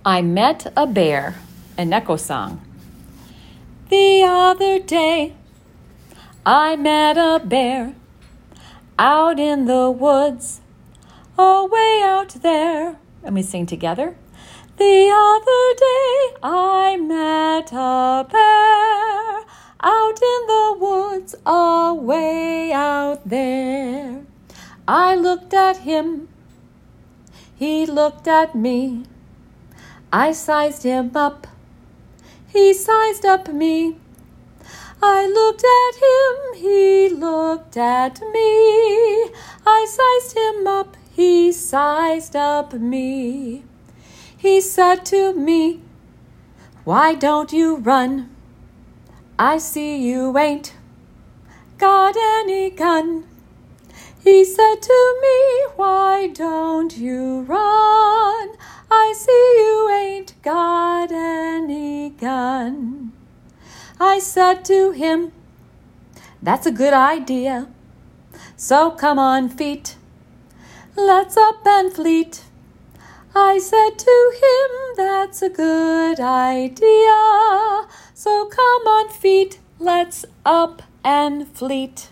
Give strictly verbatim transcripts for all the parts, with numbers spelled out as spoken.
I met a bear, a Neko song. The other day, I met a bear out in the woods, oh, way out there. And we sing together. The other day, I met a bear out in the woods, oh, way out there. I looked at him, he looked at me. I sized him up, he sized up me. I looked at him, he looked at me. I sized him up, he sized up me. He said to me, why don't you run? I see you ain't got any gun. He said to me, why don't you run? I see you ain't got any gun. I said to him, that's a good idea. So come on feet, let's up and fleet. I said to him, that's a good idea. So come on feet, let's up and fleet.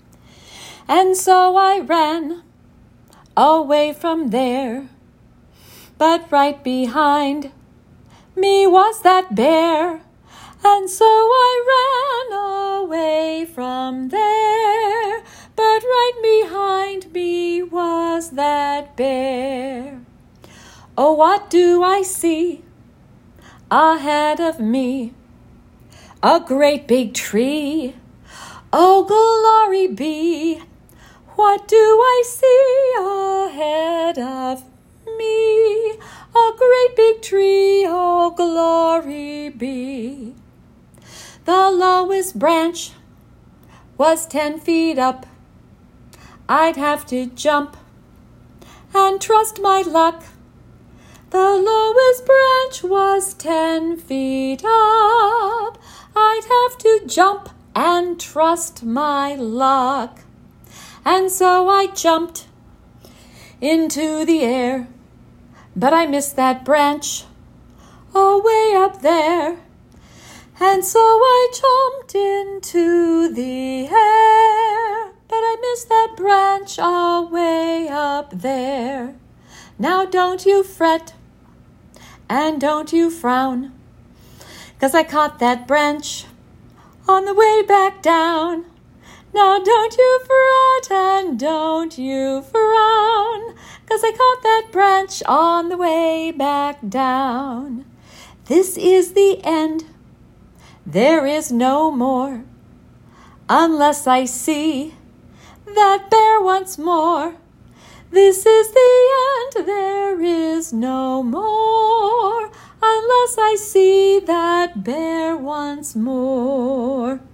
And so I ran away from there, but right behind me was that bear. And so I ran away from there, but right behind me was that bear. Oh, what do I see ahead of me? A great big tree. Oh, glory be. What do I see ahead of me? A great big tree. Oh, glory be. The lowest branch was ten feet up. I'd have to jump and trust my luck. The lowest branch was ten feet up. I'd have to jump and trust my luck. And so I jumped into the air, but I missed that branch, oh, way up there. And so I jumped into the air, but I missed that branch all way up there. Now don't you fret, and don't you frown, 'cause I caught that branch on the way back down. Now don't you fret, and don't you frown, 'cause I caught that branch on the way back down. This is the end. There is no more, unless I see that bear once more. This is the end, there is no more, unless I see that bear once more.